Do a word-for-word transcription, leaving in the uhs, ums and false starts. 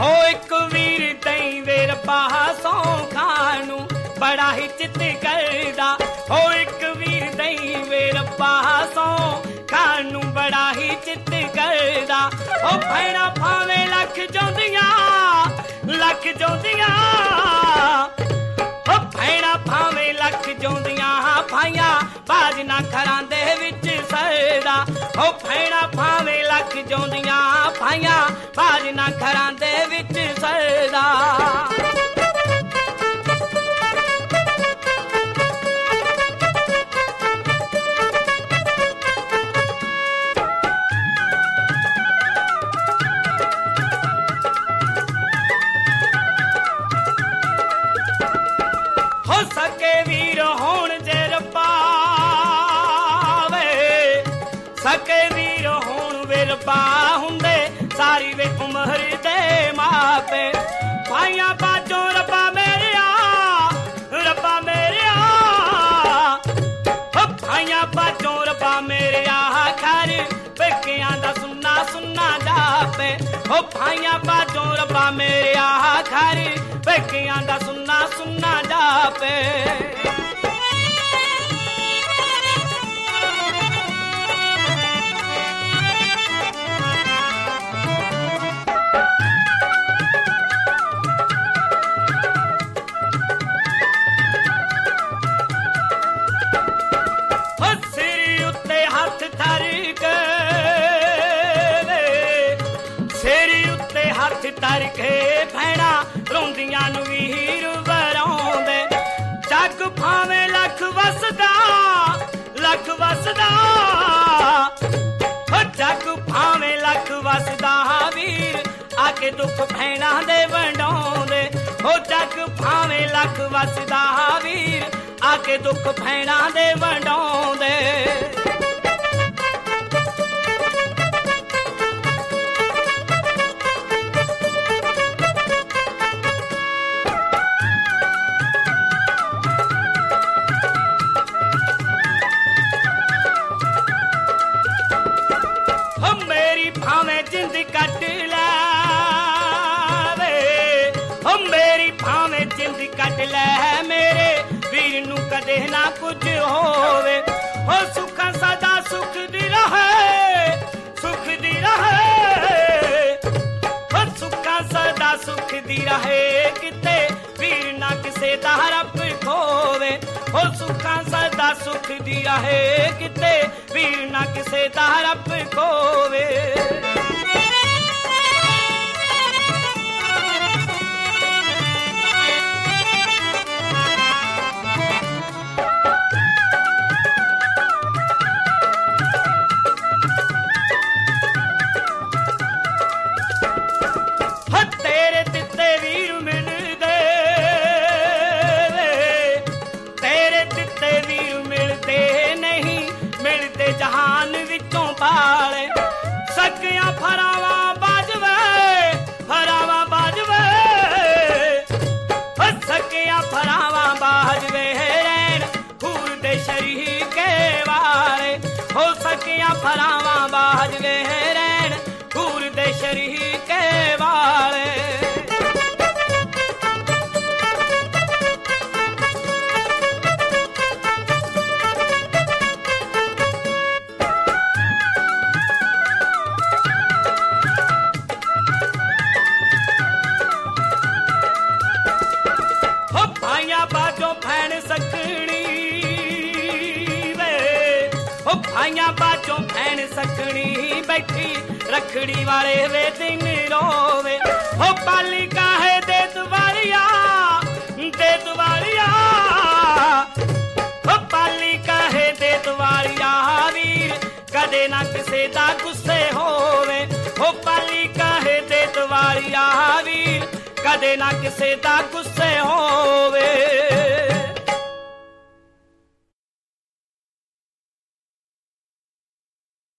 हो एक वीर दई वेर पासों खानू बड़ा ही चित करदा हो एक वीर दई वेर पासों खानू बड़ा ही चित करदा ओ भैणा भावे लख जोंदियां लख जोंदियां ओ भैणा भावे लख जोंदियां भाइयां बाज ना घरां दे विच सरदा ओ भैणा भावे लख जोंदियां भाइयां बाज ना घरां दे विच सरदा सके वीर होण जे रब्बा वे सके वीर होण वे रब्बा हुंदे सारी वे उमर दे मापे भाइयां बाजों रब्बा मेरिया रब्बा मेरिया भाइयां बाजों रब्बा मेरिया घर पेकियां दा सुन्ना सुन्ना जापे ओ भाइयां बाजों रब्बा मेरिया घर पेकियां दा सुन्ना सुन्ना जापे सिर उत्ते हथ धर के सिर उत्ते हथ धर के भैणा रोंदियां नूं वीर वराउंदे जग भावें लख वसदा लख वसदा जग भावें लख वसदा वीर आके दुख भैणा दे वंडाउंदे हो जग भावें लख वसदा वीर आके दुख भैणा दे वंडाउंदे भावें जिंद कट लै वे ओ मेरी भावें जिंद कट लै मेरे वीर नू कदे ना कुछ होवे ओ सुख सदा सुख दी रहे सुख दी रहे ओ सुख सदा सुख दी रहे किते वीर ना किसे दा रब खोवे ओ सुख सदा सुख दी रहे किते वीर ना किसे दा रब खोवे तेरे दिते वीर मिलदे तेरे दिते वीर मिलदे नहीं मिलते जहान विचों पाले सकियां फरावा बाजवे फरावा बाजवे सकियां फरावा बाजवे रैन खूर दे शरीके वाले हो सकियां फरावा बाजवे रैन खूर दे शरीके वाले भाइयां बाजों भैन सकनी वे ओ भाइयां बाजों भैन सकनी बैठी रखड़ी वाले वे दिन रोवे ओ पाली काहे दे दुआरिया दे दुआरिया ओ पाली काहे दे दुआरिया वीर कदे ना किसे दा गुस्से होवे ओ पाली काहे दे दुआरिया वीर कदे ना किसे दा गुस्से होवे।